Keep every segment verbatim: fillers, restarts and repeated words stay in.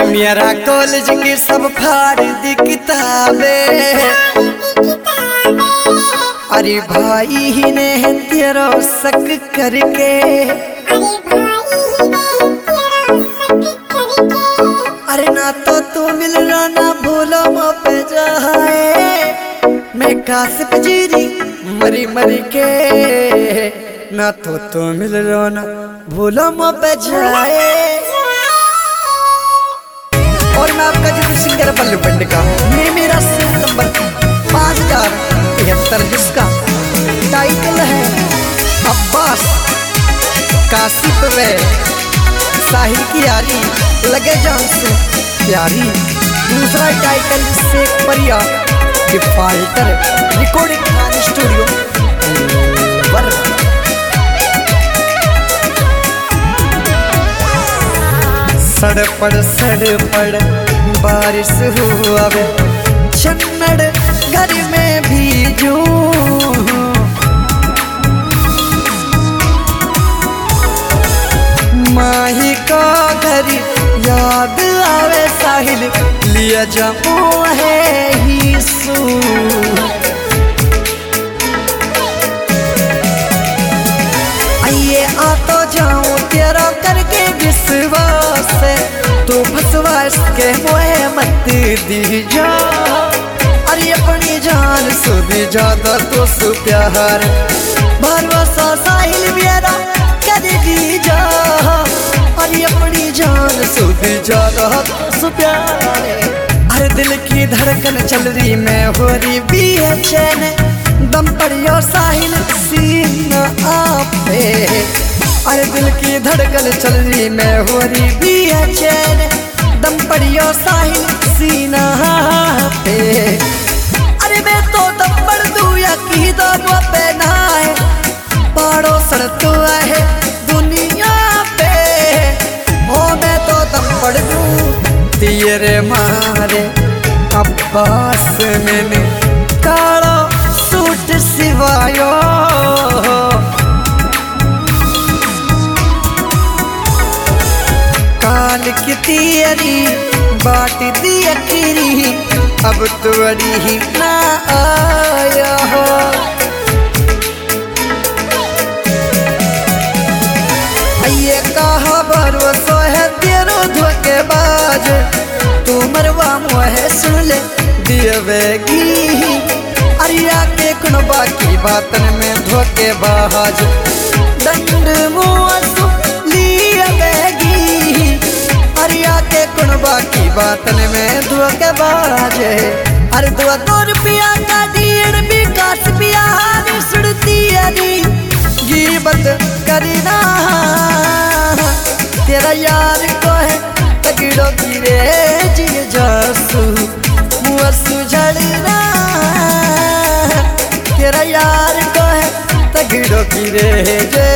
मेरा कॉलेज की सब फाड़ दी किताबें। अरे भाई ने तेरा शक करके, अरे ना तो तू मिल रहा ना भूलो मो पे जाए। मैं कासिफ जीरी मरी मरी के, ना तो तू मिल रहा ना भूलो मो पे जाए। और मैं आपका जो सिंगर बल्लू पंड का, ये मेरा सीन नंबर पाँच हजार तिहत्तर जिसका टाइटल है अब्बास कासिफ वे साहिल की यारी लगे जान से प्यारी। दूसरा title Sheikh Pariya defaulter recording Khan studio वर। सड़पड़ सड़पड़ बारिश हुआ वे, छन्नड़ घर में भीजू। माही का घर याद आवे साहिल लिया जाऊं है ही सू। आइए आ तो जाऊं तेरा करके विश्वास, तू फसवास के मोहे मत दी जा। अरे अपनी जान सुधी ज्यादा तो सु प्यार, भरवसा साहिल मेरा कर दी जा। अरे अपनी जान सुधी ज्यादा तो सु प्यार। अरे दिल की धड़कन चल रही मैं हो रही भी है चैन, दम पड़ियो साहिल सीना आपे। अरे दिल की धड़कन चल रही मैं हो रही भी है चैन, दम पड़ियो साहिल सीना पे। अरे मैं तो दम पड़ दू या की दम पे नाए, पाड़ो सड़तो है दुनिया पे। ओ मैं तो दम पड़ दू तेरे मारे अब्बास मैंने कालो सूट सिवायो। काल की तेरी बाट दी अखीरी, अब तो अड़ी ही ना आया हो। ये कहा भरोसा है तेरो धोखेबाज, तू मरवा मुहे सुन ले दियवेगी। अरिया के कुन बाकी बातन में धोखेबाज, दंड मुआसु लियवेगी। अरिया के कुन बाकी बातन में धोखेबाज। अरे दो दो रुपया का डेढ़ भी कास बिहार सुड़ती अरी गिबत करना। तेरा यार को है तगड़ो गिरे जी जासू मुआसु झड़ना। तेरा यार को है तगड़ो गिरे जे।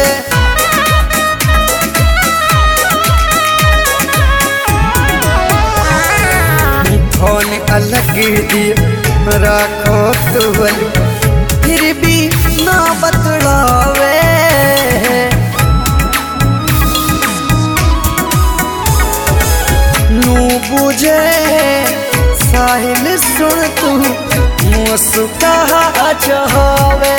फोन अलग दिए राखो तुवल, फिर भी ना बतलावे। नू बुझे साहिल सुन तू मुझसे कहा चाहवे।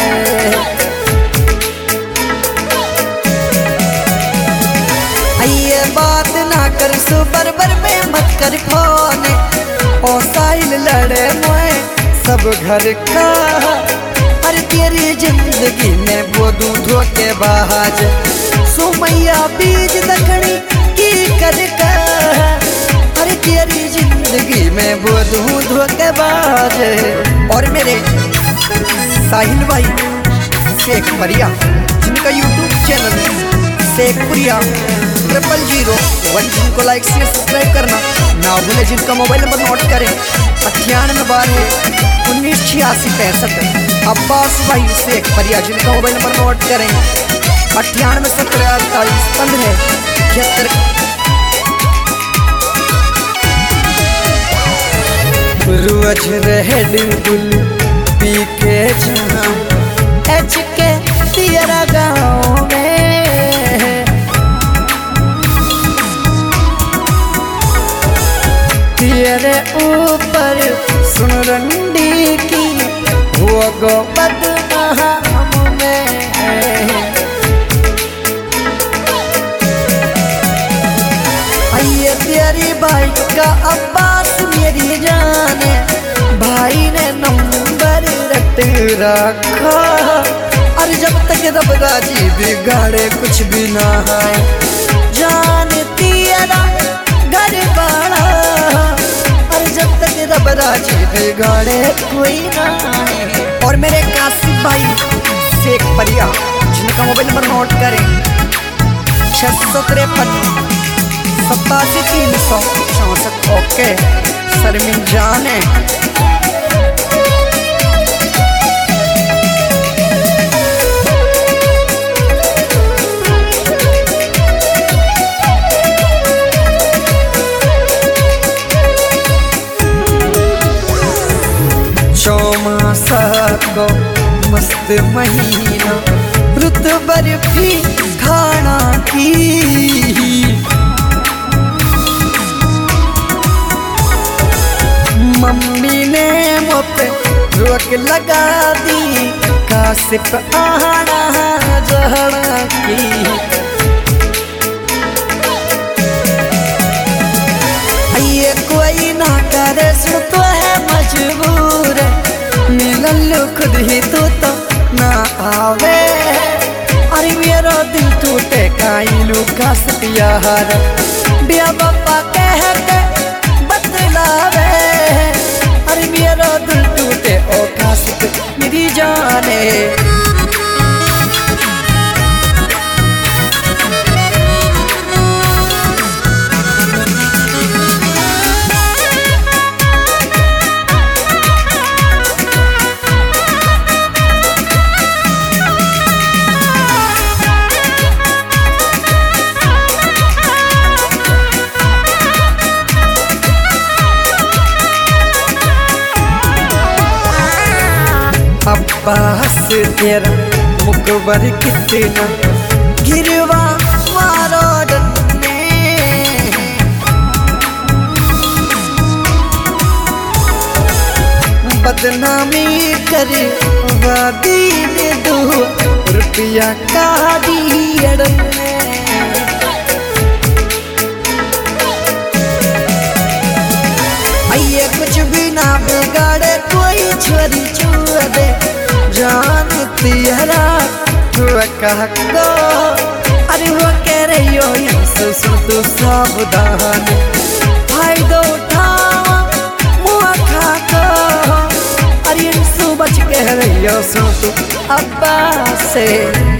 ये बात ना कर सो बरबर में मत कर फोन, ओ साहिल लड़े मोए सब घर का। अरे तेरी जिंदगी में वो दू धोखेबाज, सुमैया बीज दखनी की कर का। अरे तेरी जिंदगी में वो दू धोखेबाज। और मेरे साहिल भाई शेख परिया, जिनका YouTube channel Sheikh Pariya triple zero one, जिनको लाइक शेयर सब्सक्राइब करना ना भूले। जिनका मोबाइल नंबर नोट करें अट्ठानवे बारह उन्नीस छियासी पैंसठ। अब्बास भाई शेख परिया, जिनका मोबाइल नंबर नोट करें अट्ठानवे सत्रह अड़तालीस पंद्रह इकहत्तर। रोज रहे बुल पी के जहाँ एच के तेरा गाँव में। तेरे ऊपर सुन रंडी की वो गो बदनाम में। आइए तेरी बाइक का अब्बास मेरी जाने, भाई ने नंबर रट रखा। और जब तक रब राजी बिगाड़े कुछ भी ना है, जान तेरा घर बाड़ा। और जब तक रब राजी बिगाड़े कोई ना है। और मेरे कासिम भाई शेख परिया जिनका मोबाइल नंबर नोट करें छह सौ तिरपन सतासी तीन सौ चौसठ। ओके शर्मिन जाने चौमासा को मस्त महीना, रुत बर्फी खाना की। मम्मी ने मुझ पे रोक लगा दी, कासिफ आना जहरा की। ये कोई ना करे सुन तो है मजबूर, मिलल खुद ही तू तो ना आवे। अरे मेरा दिल टूटे काइलू का सतियार, बिया बापा कह के बतलावे। अरे मेरा दिल टूटे ओ कासिफ मेरी जाने। अब्बास तेरा मुकबर कितना गिरवा मारो डन्ने। बदनामी करे वादी ने दो रुपया का दियड़ने। आइए कुछ भी ना बिगाड़े कोई छोरी छुआ दे, जान तेरा हुआ कहा को। अरे वो कह रही हो यीशु सुन तू सावधान, फायदा उठावा मुआ खा को। अरे यीशु बच कह रही हो सुन तू अब्बास से।